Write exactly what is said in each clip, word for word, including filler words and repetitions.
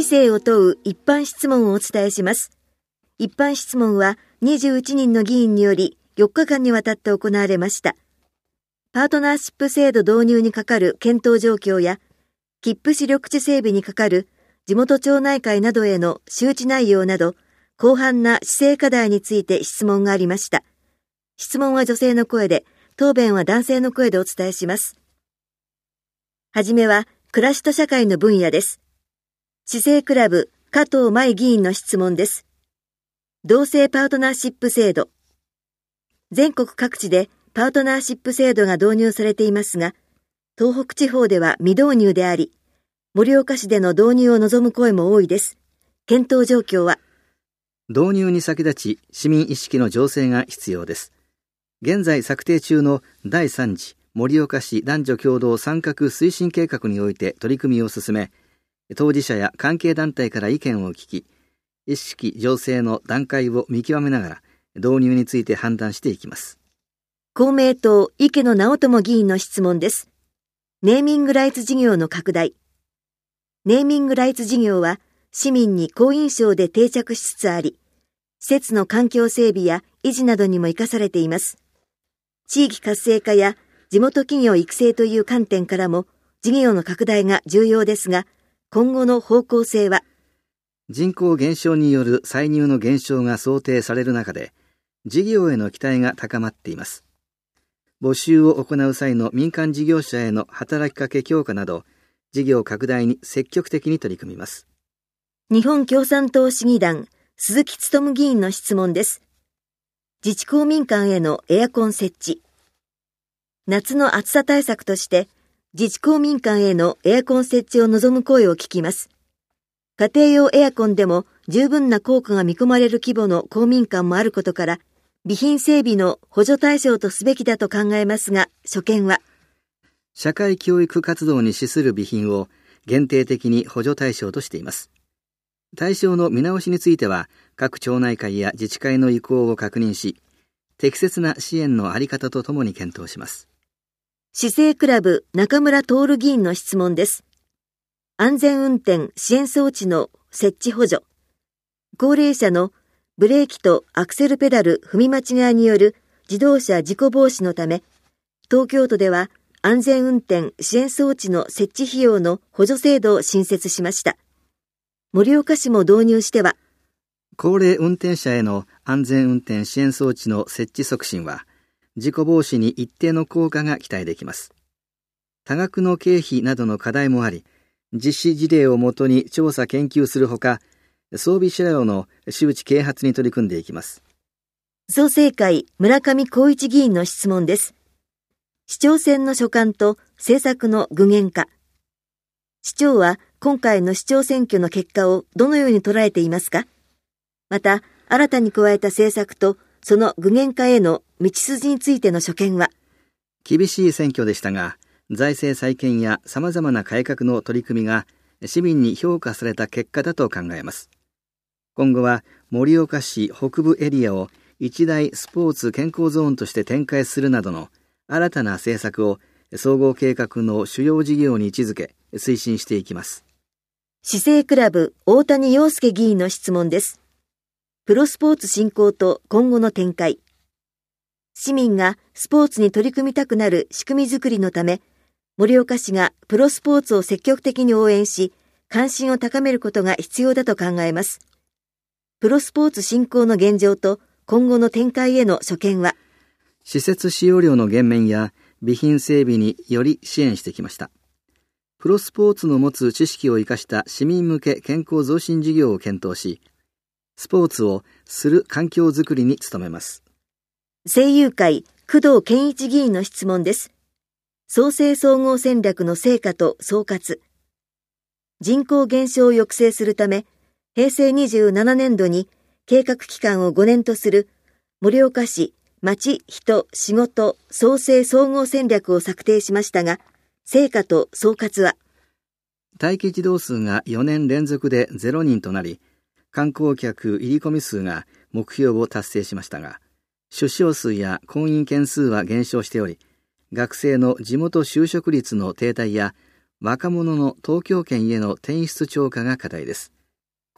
正を問う一般質問をお伝えします。一般質問はにじゅういちにんの議員によりよっかかんにわたって行われました。パートナーシップ制度導入にかかる検討状況や、切符市緑地整備にかかる地元町内会などへの周知内容など、広範な施政課題について質問がありました。質問は女性の声で、答弁は男性の声でお伝えします。はじめは、暮らしと社会の分野です。市政クラブ加藤舞議員の質問です。同性パートナーシップ制度。全国各地でパートナーシップ制度が導入されていますが、東北地方では未導入であり、盛岡市での導入を望む声も多いです。検討状況は？ 導入に先立ち、市民意識の醸成が必要です。現在策定中のだいさん次盛岡市男女共同参画推進計画において取り組みを進め、当事者や関係団体から意見を聞き、意識醸成の段階を見極めながら導入について判断していきます。 公明党池野直人議員の質問です。ネーミングライツ事業の拡大。ネーミングライツ事業は市民に好印象で定着しつつあり、施設の環境整備や維持などにも生かされています。地域活性化や地元企業育成という観点からも事業の拡大が重要ですが、今後の方向性は？ 人口減少による歳入の減少が想定される中で、事業への期待が高まっています。募集を行う際の民間事業者への働きかけ強化など、事業拡大に積極的に取り組みます。 日本共産党市議団鈴木勉議員の質問です。自治公民館へのエアコン設置。夏の暑さ対策として自治公民館へのエアコン設置を望む声を聞きます。家庭用エアコンでも十分な効果が見込まれる規模の公民館もあることから、備品整備の補助対象とすべきだと考えますが、所見は？ 社会教育活動に資する備品を限定的に補助対象としています。対象の見直しについては、各町内会や自治会の意向を確認し、適切な支援のあり方とともに検討します。 市政クラブ中村徹議員の質問です。安全運転支援装置の設置補助。高齢者のブレーキとアクセルペダル踏み間違いによる自動車事故防止のため、東京都では安全運転支援装置の設置費用の補助制度を新設しました。盛岡市も導入しては？ 高齢運転者への安全運転支援装置の設置促進は、事故防止に一定の効果が期待できます。多額の経費などの課題もあり、実施事例をもとに調査研究するほか、装備車両の周知啓発に取り組んでいきます。 創成会村上光一議員の質問です。市長選の所管と政策の具現化。市長は今回の市長選挙の結果をどのように捉えていますか？また、新たに加えた政策とその具現化への道筋についての所見は？ 厳しい選挙でしたが、財政再建や様々な改革の取り組みが市民に評価された結果だと考えます。今後は盛岡市北部エリアを一大スポーツ健康ゾーンとして展開するなどの新たな政策を総合計画の主要事業に位置づけ推進していきます。 市政クラブ大谷陽介議員の質問です。プロスポーツ振興と今後の展開。市民がスポーツに取り組みたくなる仕組みづくりのため、盛岡市がプロスポーツを積極的に応援し、関心を高めることが必要だと考えます。プロスポーツ振興の現状と今後の展開への所見は？ 施設使用料の減免や備品整備により支援してきました。プロスポーツの持つ知識を生かした市民向け健康増進事業を検討し、スポーツをする環境づくりに努めます。 政友会工藤健一議員の質問です。創生総合戦略の成果と総括。人口減少を抑制するため、へいせいにじゅうななねんどに計画期間をごねんとする盛岡市まち・人・仕事創生総合戦略を策定しましたが、成果と総括は？ 待機児童数がよねん連続でゼロにんとなり、観光客入り込み数が目標を達成しましたが、出生数や婚姻件数は減少しており、学生の地元就職率の停滞や若者の東京圏への転出超過が課題です。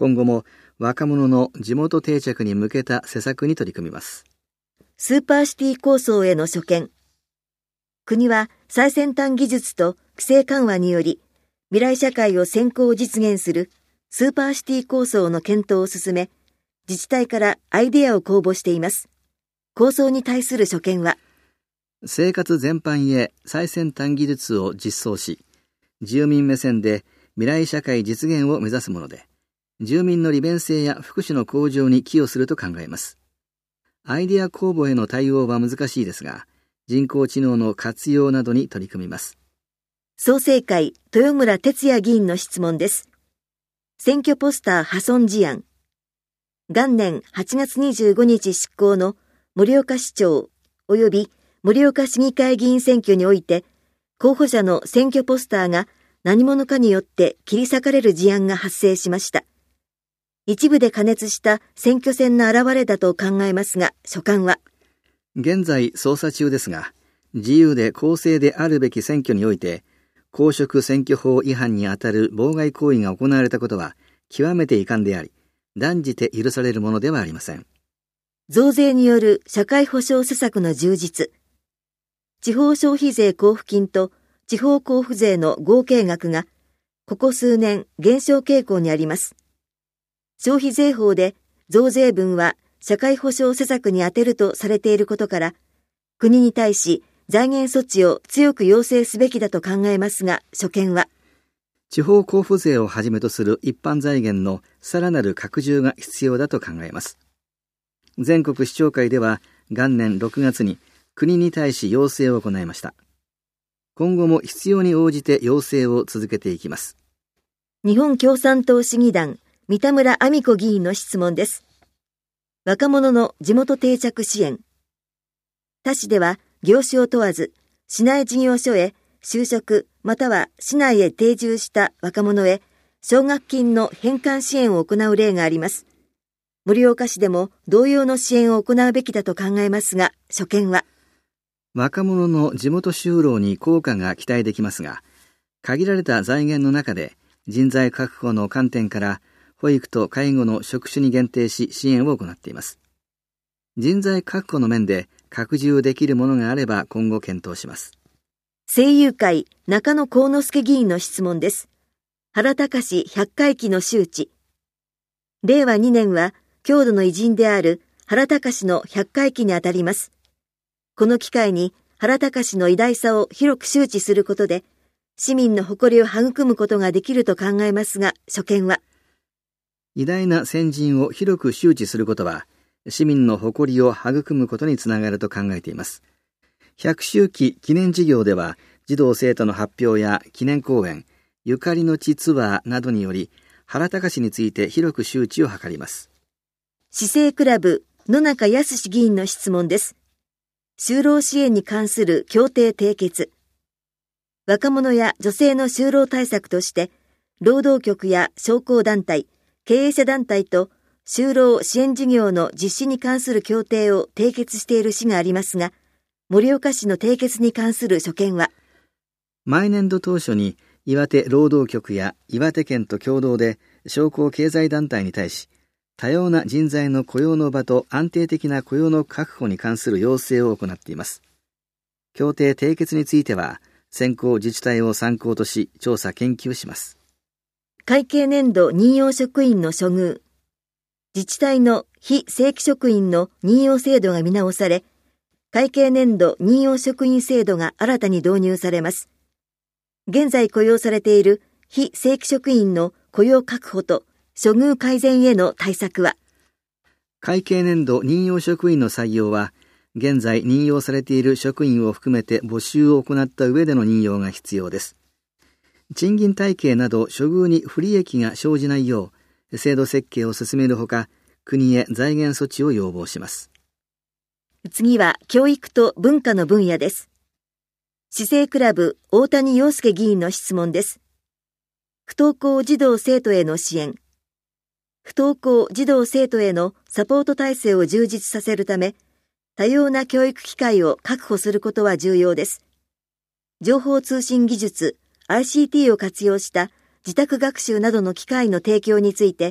今後も若者の地元定着に向けた施策に取り組みます。 スーパーシティ構想への所見。国は最先端技術と規制緩和により、未来社会を先行実現するスーパーシティ構想の検討を進め、自治体からアイデアを公募しています。構想に対する所見は、 生活全般へ最先端技術を実装し、住民目線で未来社会実現を目指すもので、住民の利便性や福祉の向上に寄与すると考えます。アイデア公募への対応は難しいですが、人工知能の活用などに取り組みます。 創成会豊村哲也議員の質問です。選挙ポスター破損事案。元年はちがつにじゅうごにち執行の盛岡市長及び盛岡市議会議員選挙において、候補者の選挙ポスターが何者かによって切り裂かれる事案が発生しました。一部で過熱した選挙戦の表れだと考えますが、所感は。 現在捜査中ですが、自由で公正であるべき選挙において、公職選挙法違反にあたる妨害行為が行われたことは極めて遺憾であり、断じて許されるものではありません。 増税による社会保障施策の充実。地方消費税交付金と地方交付税の合計額が、ここ数年減少傾向にあります。消費税法で増税分は社会保障施策に充てるとされていることから、国に対し財源措置を強く要請すべきだと考えますが、所見は。 地方交付税をはじめとする一般財源のさらなる拡充が必要だと考えます。全国市長会では元年ろくがつに国に対し要請を行いました。今後も必要に応じて要請を続けていきます。 日本共産党市議団三田村亜美子議員の質問です。若者の地元定着支援。他市では業種を問わず、市内事業所へ就職または市内へ定住した若者へ奨学金の返還支援を行う例があります。盛岡市でも同様の支援を行うべきだと考えますが、所見は。 若者の地元就労に効果が期待できますが、限られた財源の中で人材確保の観点から保育と介護の職種に限定し支援を行っています。人材確保の面で拡充できるものがあれば今後検討します。 政友会中野幸之助議員の質問です。原敬ひゃっかい忌の周知。れいわにねんは郷土の偉人である原敬のひゃっかい忌にあたります。この機会に原敬の偉大さを広く周知することで、市民の誇りを育むことができると考えますが、所見は。 偉大な先人を広く周知することは、市民の誇りを育むことにつながると考えています。ひゃくしゅうき記念事業では、児童生徒の発表や記念講演、ゆかりの地ツアーなどにより、原敬について広く周知を図ります。 市政クラブ野中康議員の質問です。就労支援に関する協定締結。若者や女性の就労対策として、労働局や商工団体、経営者団体と就労支援事業の実施に関する協定を締結している市がありますが、盛岡市の締結に関する所見は。 毎年度当初に岩手労働局や岩手県と共同で商工経済団体に対し、多様な人材の雇用の場と安定的な雇用の確保に関する要請を行っています。協定締結については、先行自治体を参考とし調査研究します。 会計年度任用職員の処遇。自治体の非正規職員の任用制度が見直され、会計年度任用職員制度が新たに導入されます。現在雇用されている非正規職員の雇用確保と処遇改善への対策は。 会計年度任用職員の採用は、現在任用されている職員を含めて募集を行った上での任用が必要です。賃金体系など処遇に不利益が生じないよう、制度設計を進めるほか、国へ財源措置を要望します。 次は教育と文化の分野です。市政クラブ大谷陽介議員の質問です。不登校児童生徒への支援。不登校児童生徒へのサポート体制を充実させるため、多様な教育機会を確保することは重要です。情報通信技術 アイシーティー を活用した自宅学習などの機会の提供について、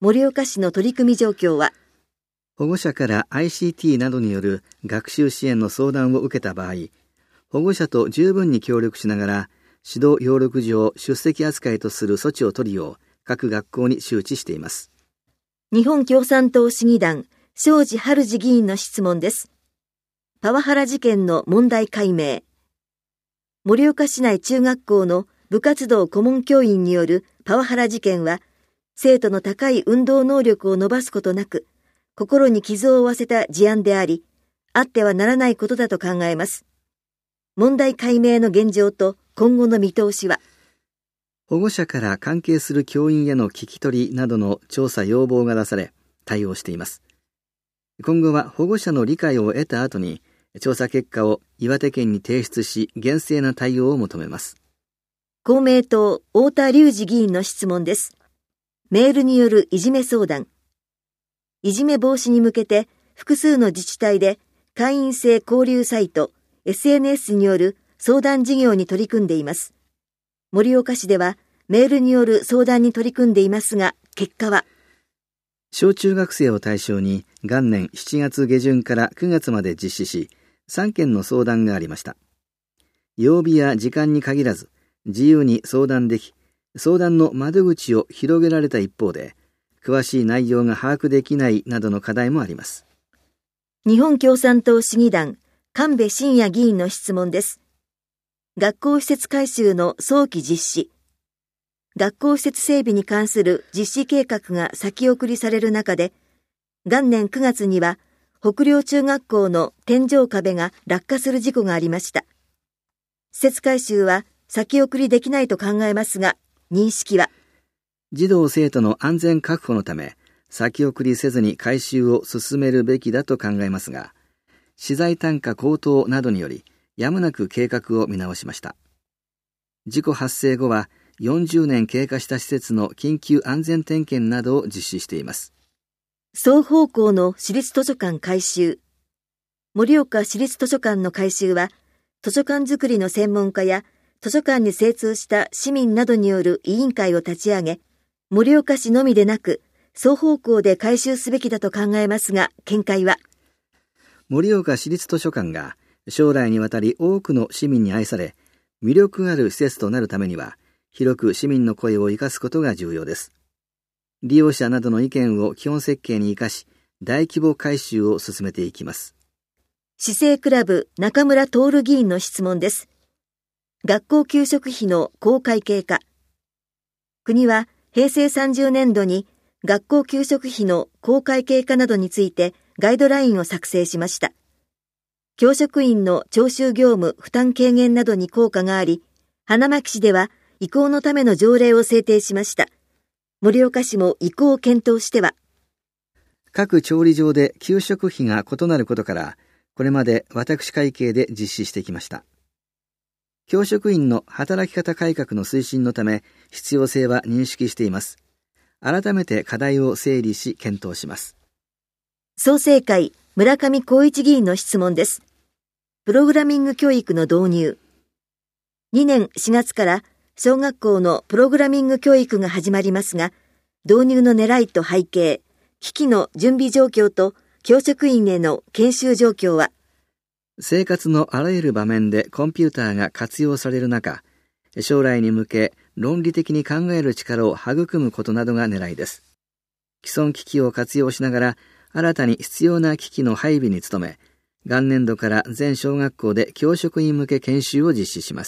盛岡市の取り組み状況は、 保護者から アイシーティー などによる学習支援の相談を受けた場合、保護者と十分に協力しながら、指導要録上出席扱いとする措置を取るよう、各学校に周知しています。 日本共産党市議団、庄司春司議員の質問です。パワハラ事件の問題解明。盛岡市内中学校の部活動顧問教員によるパワハラ事件は、生徒の高い運動能力を伸ばすことなく、心に傷を負わせた事案であり、あってはならないことだと考えます。問題解明の現状と今後の見通しは、 保護者から関係する教員への聞き取りなどの調査要望が出され、対応しています。今後は保護者の理解を得た後に、調査結果を岩手県に提出し、厳正な対応を求めます。 公明党、太田隆司議員の質問です。メールによるいじめ相談。いじめ防止に向けて、複数の自治体で会員制交流サイト、エスエヌエス による相談事業に取り組んでいます。盛岡市ではメールによる相談に取り組んでいますが、結果は、 小中学生を対象に元年しちがつげじゅんからくがつまで実施し、さんけんの相談がありました。曜日や時間に限らず、自由に相談でき、相談の窓口を広げられた一方で、詳しい内容が把握できないなどの課題もあります。 日本共産党市議団、神戸信也議員の質問です。学校施設改修の早期実施。学校施設整備に関する実施計画が先送りされる中で、元年くがつには北陵中学校の天井壁が落下する事故がありました。施設改修は先送りできないと考えますが、認識は、 児童生徒の安全確保のため、先送りせずに改修を進めるべきだと考えますが、資材単価高騰などにより、やむなく計画を見直しました。事故発生後は、よんじゅうねん経過した施設の緊急安全点検などを実施しています。 双方向の私立図書館改修。盛岡市立図書館の改修は、図書館づくりの専門家や、図書館に精通した市民などによる委員会を立ち上げ、盛岡市のみでなく、双方向で改修すべきだと考えますが、見解は、 盛岡市立図書館が将来にわたり多くの市民に愛され、魅力ある施設となるためには、広く市民の声を生かすことが重要です。利用者などの意見を基本設計に生かし、大規模改修を進めていきます。 市政クラブ中村徹議員の質問です。学校給食費の公会計化。国は平成さんじゅうねんどに学校給食費の公会計化などについてガイドラインを作成しました。教職員の徴収業務負担軽減などに効果があり、花巻市では移行のための条例を制定しました。盛岡市も移行を検討しては、 各調理場で給食費が異なることから、これまで私会計で実施してきました。教職員の働き方改革の推進のため、必要性は認識しています。改めて課題を整理し検討します。 創成会村上光一議員の質問です。プログラミング教育の導入。にねんしがつから小学校のプログラミング教育が始まりますが、導入の狙いと背景、機器の準備状況と教職員への研修状況は、 生活のあらゆる場面でコンピューターが活用される中、将来に向け論理的に考える力を育むことなどが狙いです。既存機器を活用しながら、新たに必要な機器の配備に努め、元年度から全小学校で教職員向け研修を実施します。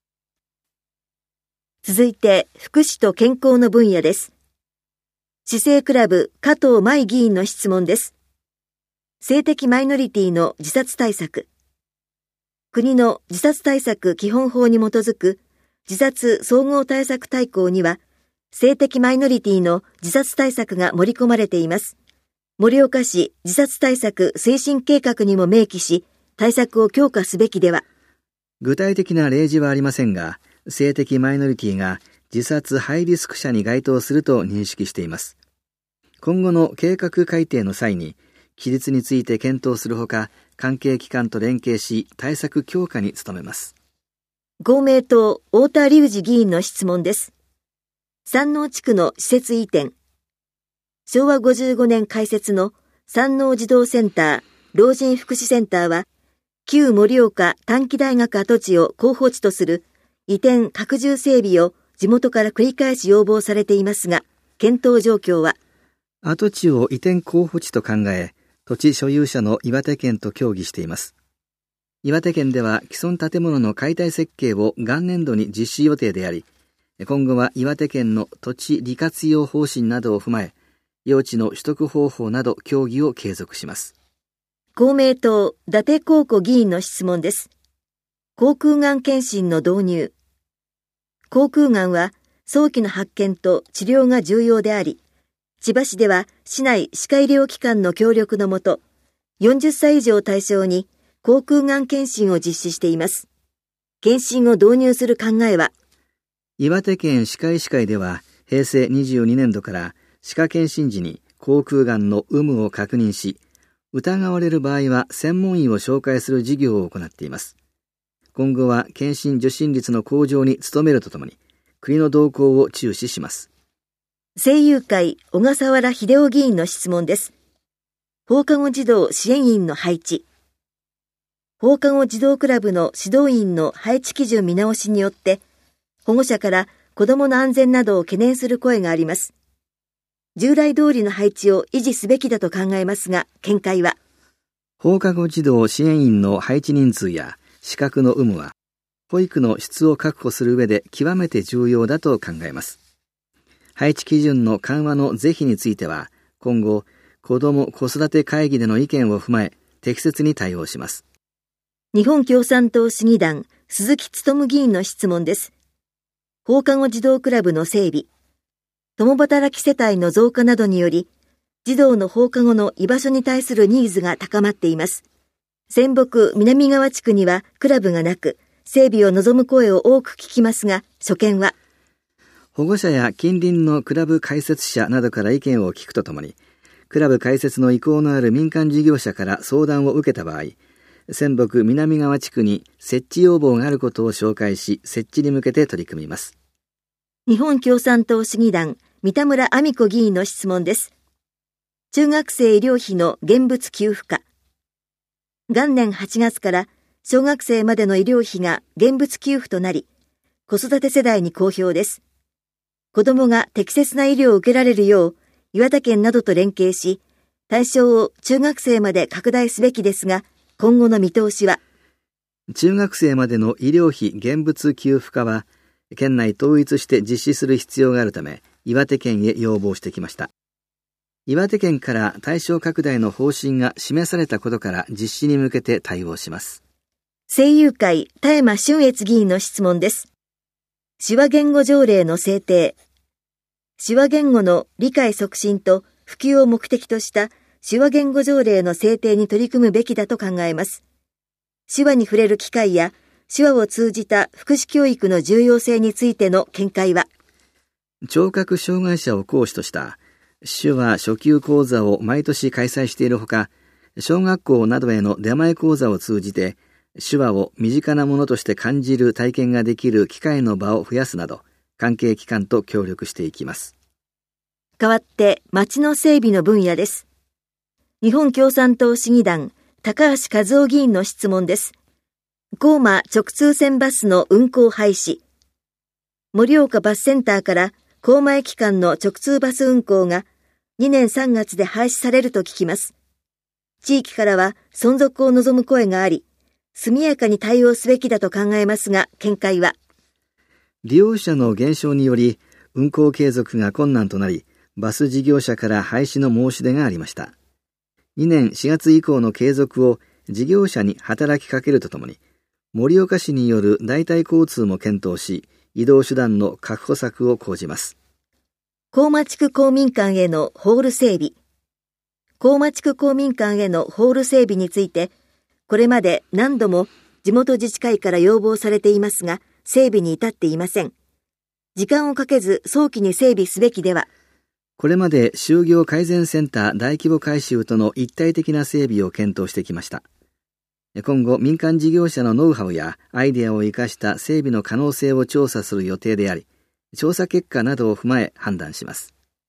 続いて、福祉と健康の分野です。市政クラブ加藤舞議員の質問です。性的マイノリティの自殺対策。国の自殺対策基本法に基づく自殺総合対策大綱には、性的マイノリティの自殺対策が盛り込まれています。盛岡市自殺対策推進計画にも明記し、対策を強化すべきでは。 具体的な例示はありませんが、性的マイノリティが自殺ハイリスク者に該当すると認識しています。今後の計画改定の際に、規律について検討するほか、関係機関と連携し、対策強化に努めます。 公明党、太田隆司議員の質問です。山王地区の施設移転。 しょうわごじゅうごねん開設の山王児童センター、老人福祉センターは、旧盛岡短期大学跡地を候補地とする移転拡充整備を地元から繰り返し要望されていますが、検討状況は、 跡地を移転候補地と考え、土地所有者の岩手県と協議しています。岩手県では既存建物の解体設計を元年度に実施予定であり、今後は岩手県の土地利活用方針などを踏まえ、用地の取得方法など協議を継続します。 公明党、伊達公子議員の質問です。口腔がん検診の導入。口腔がんは早期の発見と治療が重要であり、千葉市では市内歯科医療機関の協力のもと、よんじゅっさい以上を対象に口腔がん検診を実施しています。検診を導入する考えは、 岩手県歯科医師会ではへいせいにじゅうにねんどから歯科検診時に口腔がんの有無を確認し、疑われる場合は専門医を紹介する事業を行っています。今後は検診受診率の向上に努めるとともに、国の動向を注視します。 声優会小笠原秀夫議員の質問です。放課後児童支援員の配置。放課後児童クラブの指導員の配置基準見直しによって、保護者から子どもの安全などを懸念する声があります。従来通りの配置を維持すべきだと考えますが、見解は、 放課後児童支援員の配置人数や資格の有無は、保育の質を確保する上で極めて重要だと考えます。配置基準の緩和の是非については、今後、子ども子育て会議での意見を踏まえ、適切に対応します。 日本共産党市議団、鈴木勉議員の質問です。放課後児童クラブの整備。共働き世帯の増加などにより、児童の放課後の居場所に対するニーズが高まっています。仙北南川地区にはクラブがなく、整備を望む声を多く聞きますが、所見は、 保護者や近隣のクラブ開設者などから意見を聞くとともに、クラブ開設の意向のある民間事業者から相談を受けた場合、仙北南川地区に設置要望があることを紹介し、設置に向けて取り組みます。 日本共産党市議団、三田村亜美子議員の質問です。中学生医療費の現物給付化。元年はちがつから小学生までの医療費が現物給付となり、子育て世代に好評です。子どもが適切な医療を受けられるよう、岩手県などと連携し、対象を中学生まで拡大すべきですが、今後の見通しは、 中学生までの医療費現物給付化は、県内統一して実施する必要があるため、岩手県へ要望してきました。岩手県から対象拡大の方針が示されたことから実施に向けて対応します。 声優会田山俊越議員の質問です。手話言語条例の制定。手話言語の理解促進と普及を目的とした手話言語条例の制定に取り組むべきだと考えます。手話に触れる機会や手話を通じた福祉教育の重要性についての見解は、 聴覚障害者を講師とした手話初級講座を毎年開催しているほか、小学校などへの出前講座を通じて手話を身近なものとして感じる体験ができる機会の場を増やすなど、関係機関と協力していきます。 代わって街の整備の分野です。日本共産党市議団高橋和夫議員の質問です。高馬直通線バスの運行廃止。盛岡バスセンターから高馬駅間の直通バス運行がにねんさんがつで廃止されると聞きます。地域からは存続を望む声があり、速やかに対応すべきだと考えますが、見解は、 利用者の減少により運行継続が困難となり、バス事業者から廃止の申し出がありました。にねんしがつ以降の継続を事業者に働きかけるとともに、盛岡市による代替交通も検討し、移動手段の確保策を講じます。 高馬地区公民館へのホール整備。高馬地区公民館へのホール整備について、これまで何度も地元自治会から要望されていますが、整備に至っていません。時間をかけず早期に整備すべきでは。 これまで就業改善センター大規模改修との一体的な整備を検討してきました。今後民間事業者のノウハウやアイデアを生かした整備の可能性を調査する予定であり、調査結果などを踏まえ判断します。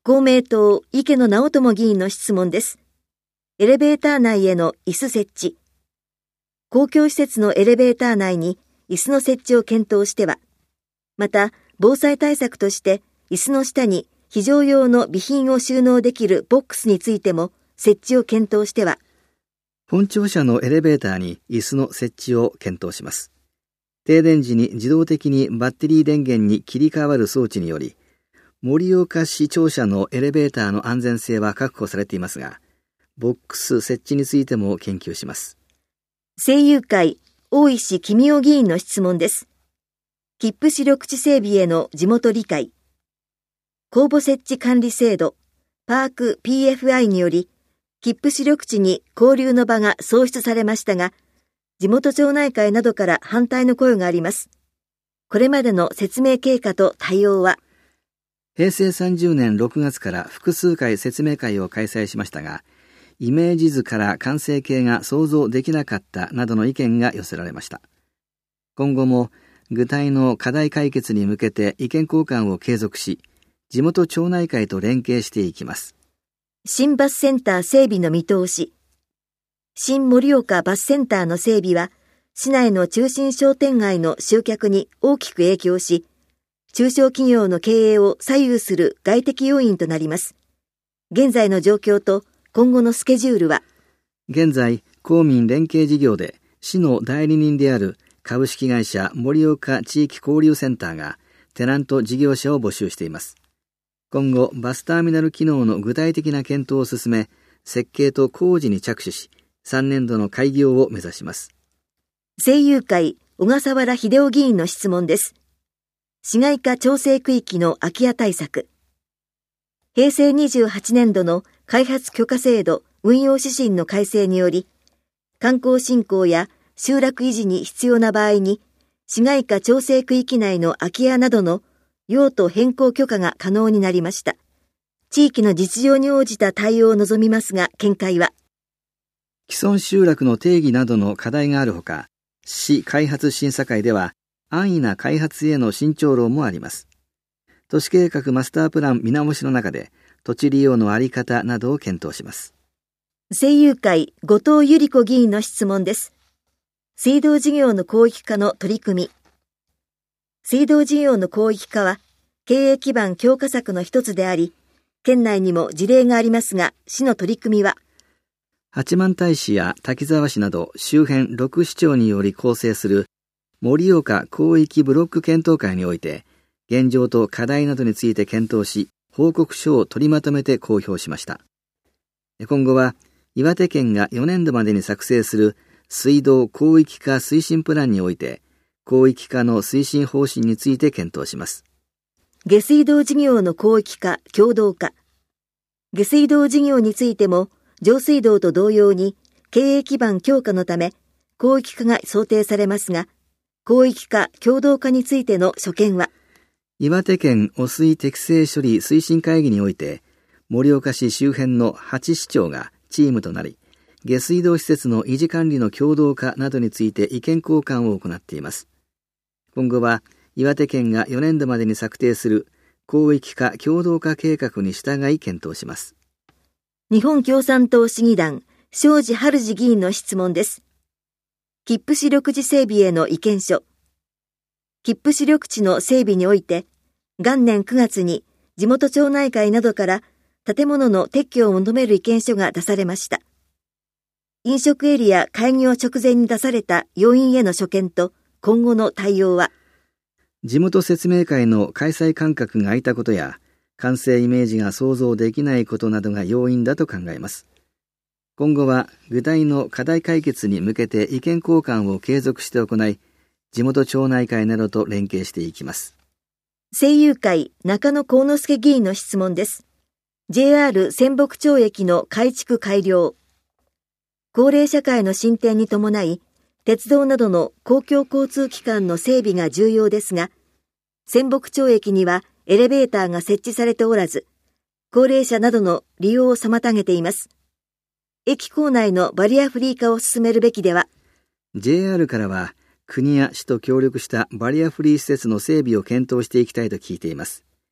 公明党池野直人議員の質問です。エレベーター内への椅子設置。公共施設のエレベーター内に椅子の設置を検討しては、また防災対策として椅子の下に非常用の備品を収納できるボックスについても設置を検討しては、 本庁舎のエレベーターに椅子の設置を検討します。停電時に自動的にバッテリー電源に切り替わる装置により、盛岡市庁舎のエレベーターの安全性は確保されていますが、ボックス設置についても研究します。 声優会大石公夫議員の質問です。切符視力地整備への地元理解。公募設置管理制度パーク ピーエフアイ により、切符視力地に交流の場が創出されましたが、地元町内会などから反対の声があります。これまでの説明経過と対応は。 へいせいさんじゅうねんろくがつから複数回説明会を開催しましたが、イメージ図から完成形が想像できなかったなどの意見が寄せられました。今後も具体の課題解決に向けて意見交換を継続し、地元町内会と連携していきます。 新バスセンター整備の見通し。新盛岡バスセンターの整備は、市内の中心商店街の集客に大きく影響し、中小企業の経営を左右する外的要因となります。現在の状況と今後のスケジュールは、 現在、公民連携事業で市の代理人である株式会社盛岡地域交流センターがテナント事業者を募集しています。今後、バスターミナル機能の具体的な検討を進め、設計と工事に着手し、さんねんどの開業を目指します。 声優会小笠原秀夫議員の質問です。市街化調整区域の空き家対策。へいせいにじゅうはちねんどの開発許可制度運用指針の改正により、観光振興や集落維持に必要な場合に、市街化調整区域内の空き家などの用途変更許可が可能になりました。地域の実情に応じた対応を望みますが、見解は。 既存集落の定義などの課題があるほか、市開発審査会では安易な開発への慎重論もあります。都市計画マスタープラン見直しの中で、土地利用のあり方などを検討します。 声優会後藤由里子議員の質問です。水道事業の広域化の取り組み。水道事業の広域化は、経営基盤強化策の一つであり、県内にも事例がありますが、市の取り組みは、 八幡平市や滝沢市など周辺ろく市町により構成する盛岡広域ブロック検討会において、現状と課題などについて検討し、報告書を取りまとめて公表しました。今後は、岩手県がよねんどまでに作成する水道広域化推進プランにおいて、広域化の推進方針について検討します。 下水道事業の広域化、共同化。下水道事業についても、上水道と同様に経営基盤強化のため広域化が想定されますが、広域化共同化についての所見は、 岩手県汚水適正処理推進会議において、盛岡市周辺のはち市町がチームとなり、下水道施設の維持管理の共同化などについて意見交換を行っています。今後は岩手県がよねんどまでに策定する広域化共同化計画に従い検討します。 日本共産党市議団庄司春次議員の質問です。切符視力地整備への意見書。切符視力地の整備において、元年くがつに地元町内会などから建物の撤去を求める意見書が出されました。飲食エリア開業直前に出された要因への所見と今後の対応は、 地元説明会の開催間隔が空いたことや、完成イメージが想像できないことなどが要因だと考えます。今後は具体の課題解決に向けて意見交換を継続して行い、地元町内会などと連携していきます。 声優会中野幸之助議員の質問です。ジェイアール 仙北町駅の改築改良。高齢社会の進展に伴い、鉄道などの公共交通機関の整備が重要ですが、仙北町駅にはエレベーターが設置されておらず、高齢者などの利用を妨げています。駅構内のバリアフリー化を進めるべきでは。 ジェイアール からは、国や市と協力したバリアフリー施設の整備を検討していきたいと聞いています。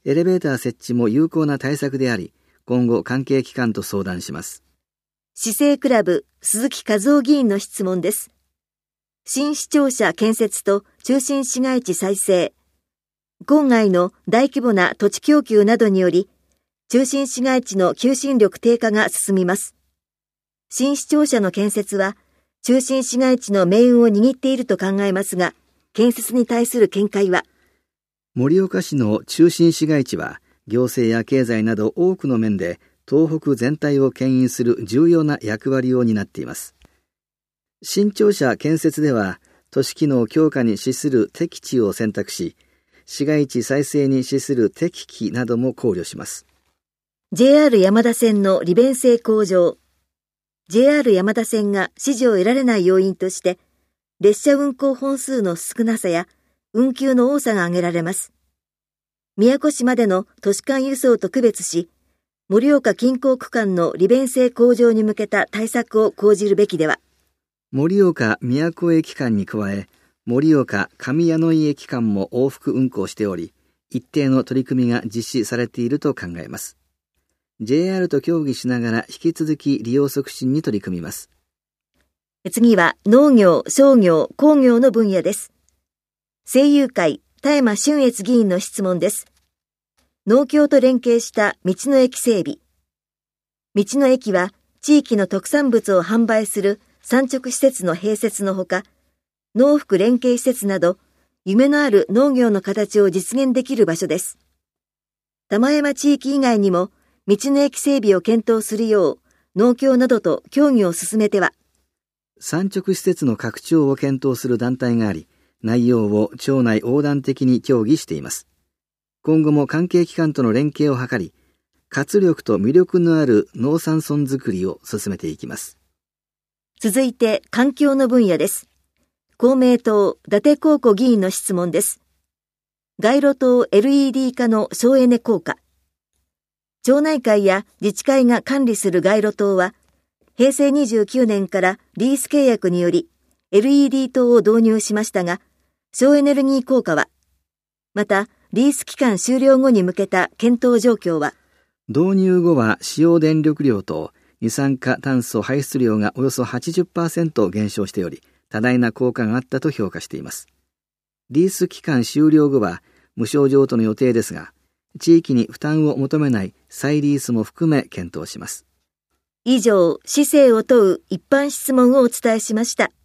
エレベーター設置も有効な対策であり、今後関係機関と相談します。 市政クラブ鈴木和夫議員の質問です。新市庁舎建設と中心市街地再生、郊外の大規模な土地供給などにより、中心市街地の求心力低下が進みます。新市庁舎の建設は、中心市街地の命運を握っていると考えますが、建設に対する見解は。 盛岡市の中心市街地は、行政や経済など多くの面で東北全体を牽引する重要な役割を担っています。新庁舎建設では、都市機能強化に資する適地を選択し、市街地再生に資する適期なども考慮します。 ジェイアール 山田線の利便性向上。ジェイアール 山田線が支持を得られない要因として、列車運行本数の少なさや運休の多さが挙げられます。宮古市までの都市間輸送と区別し、盛岡近郊区間の利便性向上に向けた対策を講じるべきでは。 盛岡宮古駅間に加え、盛岡上矢野井駅間も往復運行しており、一定の取り組みが実施されていると考えます。ジェイアール と協議しながら引き続き利用促進に取り組みます。 次は農業、商業、工業の分野です。政友会田山俊越議員の質問です。農協と連携した道の駅整備。道の駅は地域の特産物を販売する産直施設の併設のほか、農福連携施設など夢のある農業の形を実現できる場所です。玉山地域以外にも道の駅整備を検討するよう農協などと協議を進めては。 産直施設の拡張を検討する団体があり、内容を町内横断的に協議しています。今後も関係機関との連携を図り、活力と魅力のある農産村づくりを進めていきます。 続いて環境の分野です。公明党伊達公子議員の質問です。街路灯 エルイーディー 化の省エネ効果。町内会や自治会が管理する街路灯は、へいせいにじゅうきゅうねんからリース契約により エルイーディー 灯を導入しましたが、省エネルギー効果は、またリース期間終了後に向けた検討状況は。 導入後は使用電力量と二酸化炭素排出量がおよそ はちじゅっパーセント 減少しており、多大な効果があったと評価しています。リース期間終了後は無償譲渡の予定ですが、地域に負担を求めない再リースも含め検討します。 以上、市政を問う一般質問をお伝えしました。